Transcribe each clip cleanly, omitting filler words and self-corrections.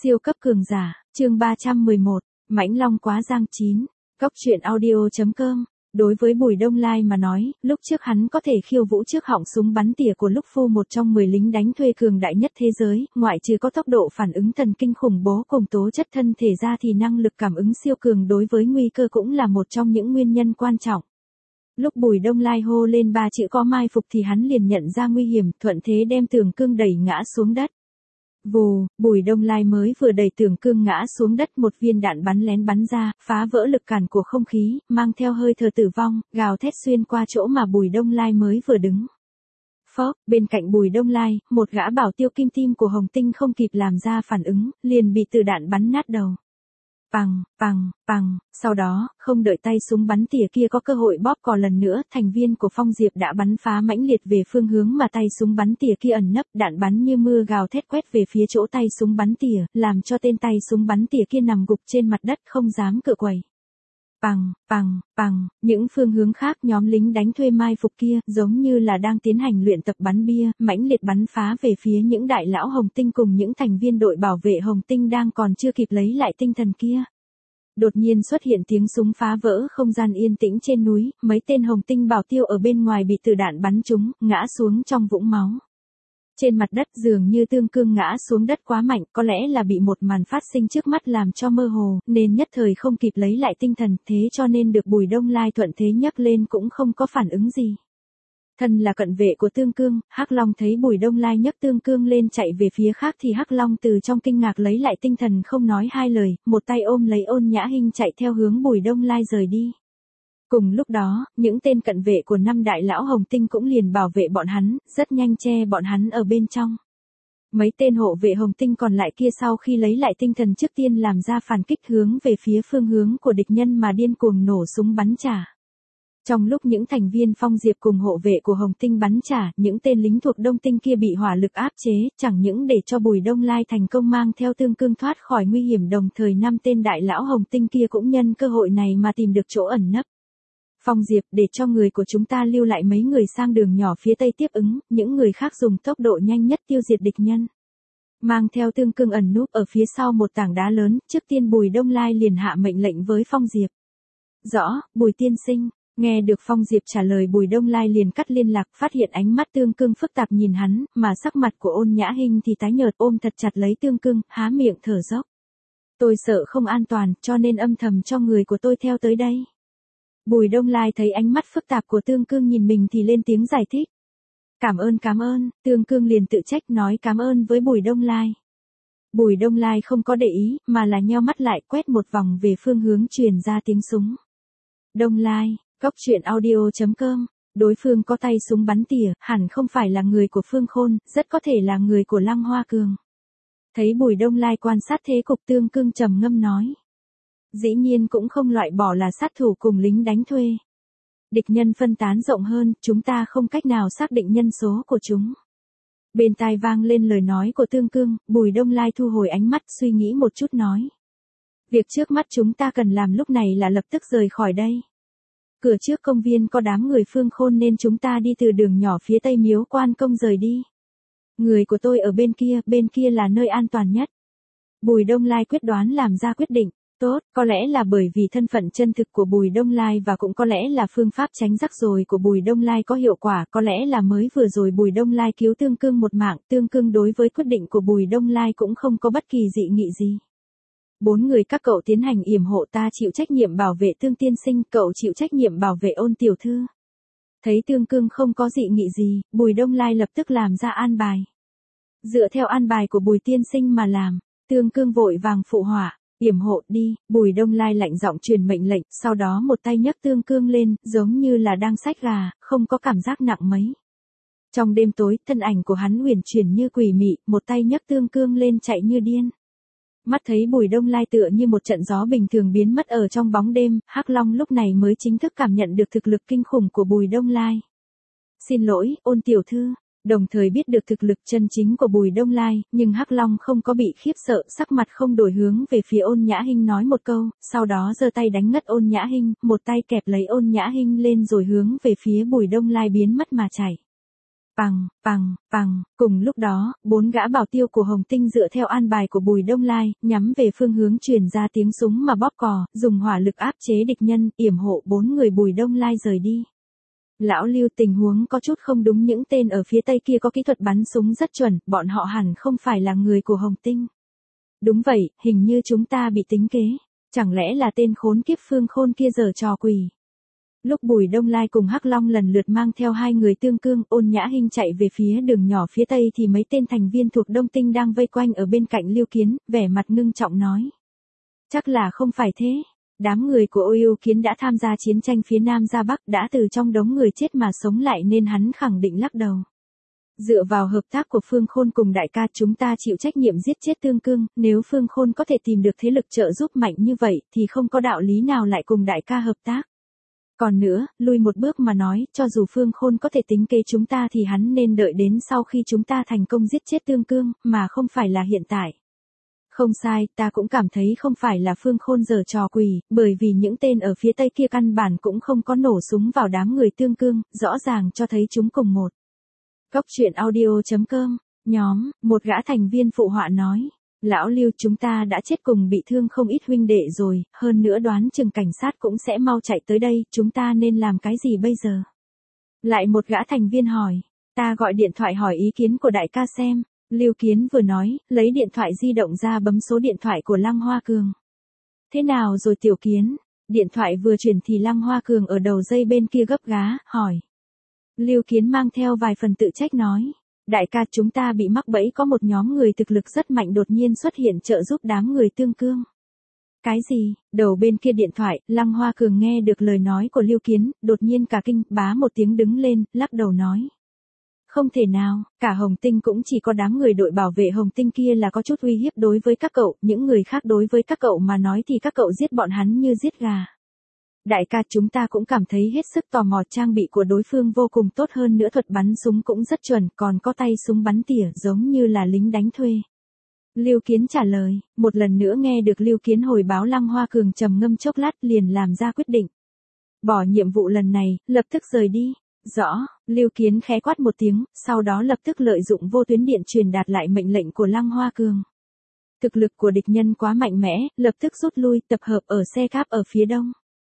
Siêu cấp cường giả, chương 311, Mãnh Long quá giang 9, Cốc truyện audio.com. Đối với Bùi Đông Lai mà nói, lúc trước hắn có thể khiêu vũ trước họng súng bắn tỉa của lúc phu một trong 10 lính đánh thuê cường đại nhất thế giới, ngoại trừ có tốc độ phản ứng thần kinh khủng bố cùng tố chất thân thể ra thì năng lực cảm ứng siêu cường đối với nguy cơ cũng là một trong những nguyên nhân quan trọng. Lúc Bùi Đông Lai hô lên 3 chữ có mai phục thì hắn liền nhận ra nguy hiểm, thuận thế đem Tường Cương đẩy ngã xuống đất. Vù, Bùi Đông Lai mới vừa đẩy Tường Cương ngã xuống đất, một viên đạn bắn lén bắn ra, phá vỡ lực cản của không khí, mang theo hơi thở tử vong, gào thét xuyên qua chỗ mà Bùi Đông Lai mới vừa đứng. Phốc, bên cạnh Bùi Đông Lai, một gã bảo tiêu kim tim của Hồng Tinh không kịp làm ra phản ứng, liền bị từ đạn bắn nát đầu. Pằng, sau đó, không đợi tay súng bắn tỉa kia có cơ hội bóp cò lần nữa, thành viên của Phong Diệp đã bắn phá mãnh liệt về phương hướng mà tay súng bắn tỉa kia ẩn nấp, đạn bắn như mưa gào thét quét về phía chỗ tay súng bắn tỉa, làm cho tên tay súng bắn tỉa kia nằm gục trên mặt đất không dám cựa quẩy. Pằng, những phương hướng khác nhóm lính đánh thuê mai phục kia, giống như là đang tiến hành luyện tập bắn bia, mãnh liệt bắn phá về phía những đại lão Hồng Tinh cùng những thành viên đội bảo vệ Hồng Tinh đang còn chưa kịp lấy lại tinh thần kia. Đột nhiên xuất hiện tiếng súng phá vỡ không gian yên tĩnh trên núi, mấy tên Hồng Tinh bảo tiêu ở bên ngoài bị từ đạn bắn trúng, ngã xuống trong vũng máu. Trên mặt đất dường như Tường Cương ngã xuống đất quá mạnh, có lẽ là bị một màn phát sinh trước mắt làm cho mơ hồ, nên nhất thời không kịp lấy lại tinh thần, thế cho nên được Bùi Đông Lai thuận thế nhấc lên cũng không có phản ứng gì. Thân là cận vệ của Tường Cương, Hắc Long thấy Bùi Đông Lai nhấc Tường Cương lên chạy về phía khác thì Hắc Long từ trong kinh ngạc lấy lại tinh thần không nói hai lời, một tay ôm lấy Ôn Nhã Hinh chạy theo hướng Bùi Đông Lai rời đi. Cùng lúc đó, những tên cận vệ của 5 đại lão Hồng Tinh cũng liền bảo vệ bọn hắn, rất nhanh che bọn hắn ở bên trong. Mấy tên hộ vệ Hồng Tinh còn lại kia sau khi lấy lại tinh thần trước tiên làm ra phản kích hướng về phía phương hướng của địch nhân mà điên cuồng nổ súng bắn trả. Trong lúc những thành viên Phong Diệp cùng hộ vệ của Hồng Tinh bắn trả, những tên lính thuộc Đông Tinh kia bị hỏa lực áp chế, chẳng những để cho Bùi Đông Lai thành công mang theo Tường Cương thoát khỏi nguy hiểm, đồng thời 5 tên đại lão Hồng Tinh kia cũng nhân cơ hội này mà tìm được chỗ ẩn nấp. Phong Diệp, để cho người của chúng ta lưu lại mấy người sang đường nhỏ phía tây tiếp ứng, những người khác dùng tốc độ nhanh nhất tiêu diệt địch nhân. Mang theo Tường Cương ẩn núp ở phía sau một tảng đá lớn, trước tiên Bùi Đông Lai liền hạ mệnh lệnh với Phong Diệp. Rõ, Bùi tiên sinh. Nghe được Phong Diệp trả lời, Bùi Đông Lai liền cắt liên lạc, phát hiện ánh mắt Tường Cương phức tạp nhìn hắn, mà sắc mặt của Ôn Nhã Hinh thì tái nhợt, ôm thật chặt lấy Tường Cương, há miệng thở dốc. Tôi sợ không an toàn, cho nên âm thầm cho người của tôi theo tới đây. Bùi Đông Lai thấy ánh mắt phức tạp của Tường Cương nhìn mình thì lên tiếng giải thích. Cảm ơn, Tường Cương liền tự trách nói cảm ơn với Bùi Đông Lai. Bùi Đông Lai không có để ý, mà là nheo mắt lại quét một vòng về phương hướng truyền ra tiếng súng. Đông Lai, Cốc truyện audio.com, đối phương có tay súng bắn tỉa, hẳn không phải là người của Phương Khôn, rất có thể là người của Lăng Hoa Cường. Thấy Bùi Đông Lai quan sát thế cục, Tường Cương trầm ngâm nói. Dĩ nhiên cũng không loại bỏ là sát thủ cùng lính đánh thuê. Địch nhân phân tán rộng hơn, chúng ta không cách nào xác định nhân số của chúng. Bên tai vang lên lời nói của Tường Cương, Bùi Đông Lai thu hồi ánh mắt suy nghĩ một chút nói. Việc trước mắt chúng ta cần làm lúc này là lập tức rời khỏi đây. Cửa trước công viên có đám người Phương Khôn nên chúng ta đi từ đường nhỏ phía tây Miếu Quan Công rời đi. Người của tôi ở bên kia là nơi an toàn nhất. Bùi Đông Lai quyết đoán làm ra quyết định. Tốt, có lẽ là bởi vì thân phận chân thực của Bùi Đông Lai và cũng có lẽ là phương pháp tránh rắc rối của Bùi Đông Lai có hiệu quả, có lẽ là mới vừa rồi Bùi Đông Lai cứu Tường Cương một mạng, Tường Cương đối với quyết định của Bùi Đông Lai cũng không có bất kỳ dị nghị gì. 4 người các cậu tiến hành yểm hộ, ta chịu trách nhiệm bảo vệ Tường tiên sinh, cậu chịu trách nhiệm bảo vệ Ôn tiểu thư. Thấy Tường Cương không có dị nghị gì, Bùi Đông Lai lập tức làm ra an bài. Dựa theo an bài của Bùi tiên sinh mà làm, Tường Cương vội vàng phụ họa. Yểm hộ đi, Bùi Đông Lai lạnh giọng truyền mệnh lệnh, sau đó một tay nhấc Tường Cương lên, giống như là đang xách gà, không có cảm giác nặng mấy. Trong đêm tối, thân ảnh của hắn uyển chuyển như quỷ mị, một tay nhấc Tường Cương lên chạy như điên. Mắt thấy Bùi Đông Lai tựa như một trận gió bình thường biến mất ở trong bóng đêm, Hắc Long lúc này mới chính thức cảm nhận được thực lực kinh khủng của Bùi Đông Lai. Xin lỗi, Ôn tiểu thư. Đồng thời biết được thực lực chân chính của Bùi Đông Lai, nhưng Hắc Long không có bị khiếp sợ, sắc mặt không đổi hướng về phía Ôn Nhã Hinh nói một câu, sau đó giơ tay đánh ngất Ôn Nhã Hinh, một tay kẹp lấy Ôn Nhã Hinh lên rồi hướng về phía Bùi Đông Lai biến mất mà chạy. Cùng lúc đó, 4 gã bảo tiêu của Hồng Tinh dựa theo an bài của Bùi Đông Lai, nhắm về phương hướng truyền ra tiếng súng mà bóp cò, dùng hỏa lực áp chế địch nhân, yểm hộ 4 người Bùi Đông Lai rời đi. Lão Lưu, tình huống có chút không đúng, những tên ở phía tây kia có kỹ thuật bắn súng rất chuẩn, bọn họ hẳn không phải là người của Hồng Tinh. Đúng vậy, hình như chúng ta bị tính kế. Chẳng lẽ là tên khốn kiếp Phương Khôn kia giở trò quỷ. Lúc Bùi Đông Lai cùng Hắc Long lần lượt mang theo 2 người Tương Cương, Ôn Nhã Hinh chạy về phía đường nhỏ phía tây thì mấy tên thành viên thuộc Đông Tinh đang vây quanh ở bên cạnh Lưu Kiến, vẻ mặt ngưng trọng nói. Chắc là không phải thế. Đám người của Ô Yêu Kiến đã tham gia chiến tranh phía Nam ra Bắc, đã từ trong đống người chết mà sống lại nên hắn khẳng định lắc đầu. Dựa vào hợp tác của Phương Khôn cùng đại ca, chúng ta chịu trách nhiệm giết chết Tương Cương, nếu Phương Khôn có thể tìm được thế lực trợ giúp mạnh như vậy thì không có đạo lý nào lại cùng đại ca hợp tác. Còn nữa, lui một bước mà nói, cho dù Phương Khôn có thể tính kế chúng ta thì hắn nên đợi đến sau khi chúng ta thành công giết chết Tương Cương, mà không phải là hiện tại. Không sai, ta cũng cảm thấy không phải là Phương Khôn giở trò quỷ, bởi vì những tên ở phía tây kia căn bản cũng không có nổ súng vào đám người Tương Cương, rõ ràng cho thấy chúng cùng một. Góc truyện audio.com, nhóm, một gã thành viên phụ họa nói. Lão Lưu, chúng ta đã chết cùng bị thương không ít huynh đệ rồi, hơn nữa đoán chừng cảnh sát cũng sẽ mau chạy tới đây, chúng ta nên làm cái gì bây giờ? Lại một gã thành viên hỏi, ta gọi điện thoại hỏi ý kiến của đại ca xem. Lưu Kiến vừa nói, lấy điện thoại di động ra bấm số điện thoại của Lăng Hoa Cường. Thế nào rồi Tiểu Kiến? Điện thoại vừa chuyển thì Lăng Hoa Cường ở đầu dây bên kia gấp gá, hỏi. Lưu Kiến mang theo vài phần tự trách nói. Đại ca, chúng ta bị mắc bẫy, có một nhóm người thực lực rất mạnh đột nhiên xuất hiện trợ giúp đám người Tương Cương. Cái gì? Đầu bên kia điện thoại, Lăng Hoa Cường nghe được lời nói của Lưu Kiến, đột nhiên cả kinh, bá một tiếng đứng lên, lắc đầu nói. Không thể nào, cả Hồng Tinh cũng chỉ có đám người đội bảo vệ Hồng Tinh kia là có chút uy hiếp đối với các cậu, những người khác đối với các cậu mà nói thì các cậu giết bọn hắn như giết gà. Đại ca, chúng ta cũng cảm thấy hết sức tò mò, trang bị của đối phương vô cùng tốt, hơn nữa thuật bắn súng cũng rất chuẩn, còn có tay súng bắn tỉa giống như là lính đánh thuê. Lưu Kiến trả lời, một lần nữa nghe được Lưu Kiến hồi báo, Lăng Hoa Cường trầm ngâm chốc lát liền làm ra quyết định. Bỏ nhiệm vụ lần này, lập tức rời đi. Rõ, Lưu Kiến khẽ quát một tiếng, sau đó lập tức lợi dụng vô tuyến điện truyền đạt lại mệnh lệnh của Lăng Hoa Cường. Thực lực của địch nhân quá mạnh mẽ, lập tức rút lui, tập hợp ở xe cáp ở phía đông.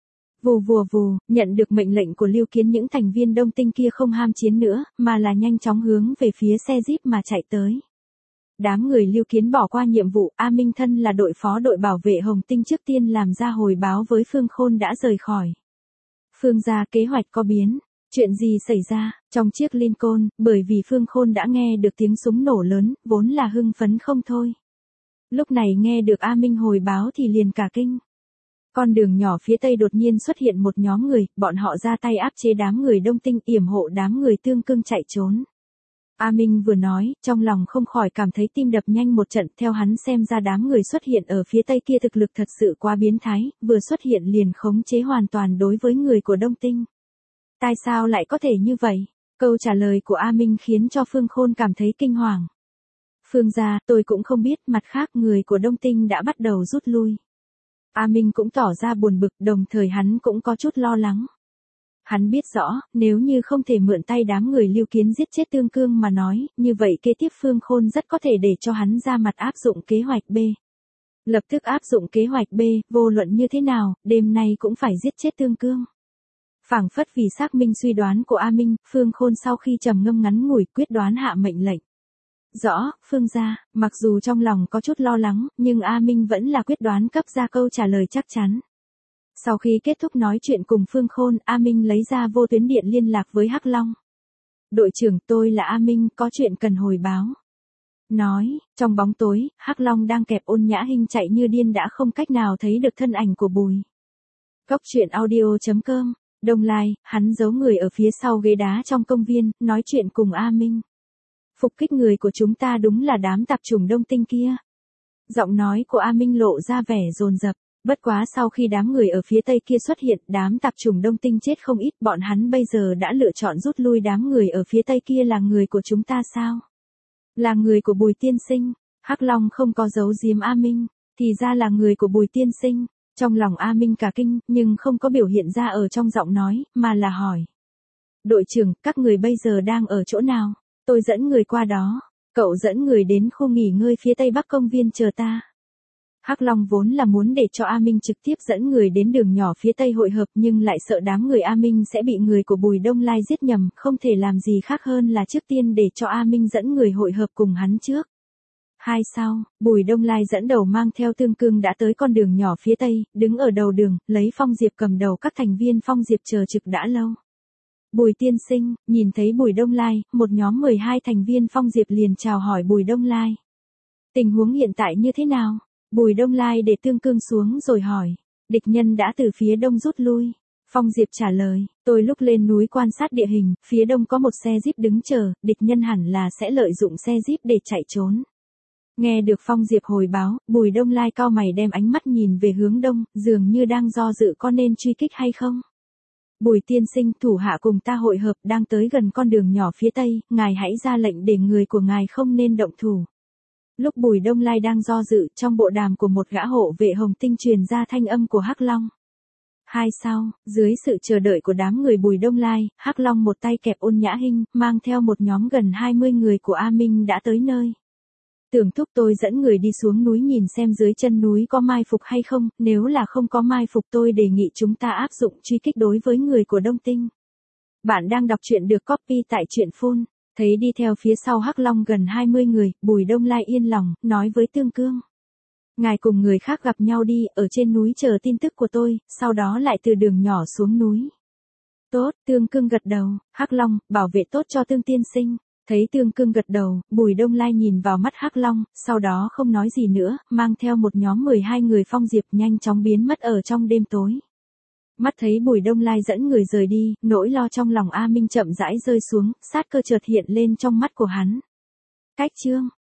Vù, nhận được mệnh lệnh của Lưu Kiến, những thành viên Đông Tinh kia không ham chiến nữa, mà là nhanh chóng hướng về phía xe Jeep mà chạy tới. Đám người Lưu Kiến bỏ qua nhiệm vụ, A Minh thân là đội phó đội bảo vệ Hồng Tinh trước tiên làm ra hồi báo với Phương Khôn đã rời khỏi. Phương gia, kế hoạch có biến. Chuyện gì xảy ra? Trong chiếc Lincoln, bởi vì Phương Khôn đã nghe được tiếng súng nổ lớn, vốn là hưng phấn không thôi. Lúc này nghe được A Minh hồi báo thì liền cả kinh. Con đường nhỏ phía tây đột nhiên xuất hiện một nhóm người, bọn họ ra tay áp chế đám người Đông Tinh, yểm hộ đám người Tương Cương chạy trốn. A Minh vừa nói, trong lòng không khỏi cảm thấy tim đập nhanh một trận, theo hắn xem ra đám người xuất hiện ở phía tây kia thực lực thật sự quá biến thái, vừa xuất hiện liền khống chế hoàn toàn đối với người của Đông Tinh. Tại sao lại có thể như vậy? Câu trả lời của A Minh khiến cho Phương Khôn cảm thấy kinh hoàng. Phương gia, tôi cũng không biết, mặt khác người của Đông Tinh đã bắt đầu rút lui. A Minh cũng tỏ ra buồn bực, đồng thời hắn cũng có chút lo lắng. Hắn biết rõ, nếu như không thể mượn tay đám người Lưu Kiến giết chết Tương Cương mà nói, như vậy kế tiếp Phương Khôn rất có thể để cho hắn ra mặt áp dụng kế hoạch B. Lập tức áp dụng kế hoạch B, vô luận như thế nào, đêm nay cũng phải giết chết Tương Cương. Phảng phất vì xác minh suy đoán của A Minh, Phương Khôn sau khi trầm ngâm ngắn ngủi quyết đoán hạ mệnh lệnh. Rõ, Phương gia, mặc dù trong lòng có chút lo lắng, nhưng A Minh vẫn là quyết đoán cấp ra câu trả lời chắc chắn. Sau khi kết thúc nói chuyện cùng Phương Khôn, A Minh lấy ra vô tuyến điện liên lạc với Hắc Long. Đội trưởng, tôi là A Minh, có chuyện cần hồi báo. Nói, trong bóng tối, Hắc Long đang kẹp Ôn Nhã Hinh chạy như điên đã không cách nào thấy được thân ảnh của Bùi. Góc truyện audio.com, Đông Lai, hắn giấu người ở phía sau ghế đá trong công viên, nói chuyện cùng A Minh. Phục kích người của chúng ta đúng là đám tạp chủng Đông Tinh kia. Giọng nói của A Minh lộ ra vẻ dồn dập. Bất quá sau khi đám người ở phía tây kia xuất hiện, đám tạp chủng Đông Tinh chết không ít, bọn hắn bây giờ đã lựa chọn rút lui. Đám người ở phía tây kia là người của chúng ta sao? Là người của Bùi tiên sinh. Hắc Long không có giấu giếm A Minh, thì ra là người của Bùi tiên sinh. Trong lòng A Minh cả kinh, nhưng không có biểu hiện ra ở trong giọng nói, mà là hỏi. Đội trưởng, các người bây giờ đang ở chỗ nào? Tôi dẫn người qua đó. Cậu dẫn người đến khu nghỉ ngơi phía tây bắc công viên chờ ta. Hắc Long vốn là muốn để cho A Minh trực tiếp dẫn người đến đường nhỏ phía tây hội hợp nhưng lại sợ đám người A Minh sẽ bị người của Bùi Đông Lai giết nhầm, không thể làm gì khác hơn là trước tiên để cho A Minh dẫn người hội hợp cùng hắn trước. Hai sau, Bùi Đông Lai dẫn đầu mang theo Tương Cương đã tới con đường nhỏ phía tây, đứng ở đầu đường, lấy Phong Diệp cầm đầu các thành viên Phong Diệp chờ trực đã lâu. Bùi tiên sinh, nhìn thấy Bùi Đông Lai, một nhóm 12 thành viên Phong Diệp liền chào hỏi Bùi Đông Lai. Tình huống hiện tại như thế nào? Bùi Đông Lai để Tương Cương xuống rồi hỏi. Địch nhân đã từ phía đông rút lui. Phong Diệp trả lời, tôi lúc lên núi quan sát địa hình, phía đông có một xe jeep đứng chờ, địch nhân hẳn là sẽ lợi dụng xe jeep để chạy trốn. Nghe được Phong Diệp hồi báo, Bùi Đông Lai cau mày đem ánh mắt nhìn về hướng đông, dường như đang do dự có nên truy kích hay không. Bùi tiên sinh, thủ hạ cùng ta hội hợp đang tới gần con đường nhỏ phía tây, ngài hãy ra lệnh để người của ngài không nên động thủ. Lúc Bùi Đông Lai đang do dự, trong bộ đàm của một gã hộ vệ Hồng Tinh truyền ra thanh âm của Hắc Long. Hai sau, dưới sự chờ đợi của đám người Bùi Đông Lai, Hắc Long một tay kẹp Ôn Nhã Hinh, mang theo một nhóm gần 20 người của A Minh đã tới nơi. Tưởng thúc, tôi dẫn người đi xuống núi nhìn xem dưới chân núi có mai phục hay không, nếu là không có mai phục tôi đề nghị chúng ta áp dụng truy kích đối với người của Đông Tinh. Bạn đang đọc truyện được copy tại truyện phone. Thấy đi theo phía sau Hắc Long gần 20 người, Bùi Đông Lai yên lòng, nói với Tương Cương. Ngài cùng người khác gặp nhau đi, ở trên núi chờ tin tức của tôi, sau đó lại từ đường nhỏ xuống núi. Tốt, Tương Cương gật đầu, Hắc Long, bảo vệ tốt cho Tương tiên sinh. Thấy Tương Cương gật đầu, Bùi Đông Lai nhìn vào mắt Hắc Long, sau đó không nói gì nữa, mang theo một nhóm 12 người Phong Diệp nhanh chóng biến mất ở trong đêm tối. Mắt thấy Bùi Đông Lai dẫn người rời đi, nỗi lo trong lòng A Minh chậm rãi rơi xuống, sát cơ chợt hiện lên trong mắt của hắn. Cách chương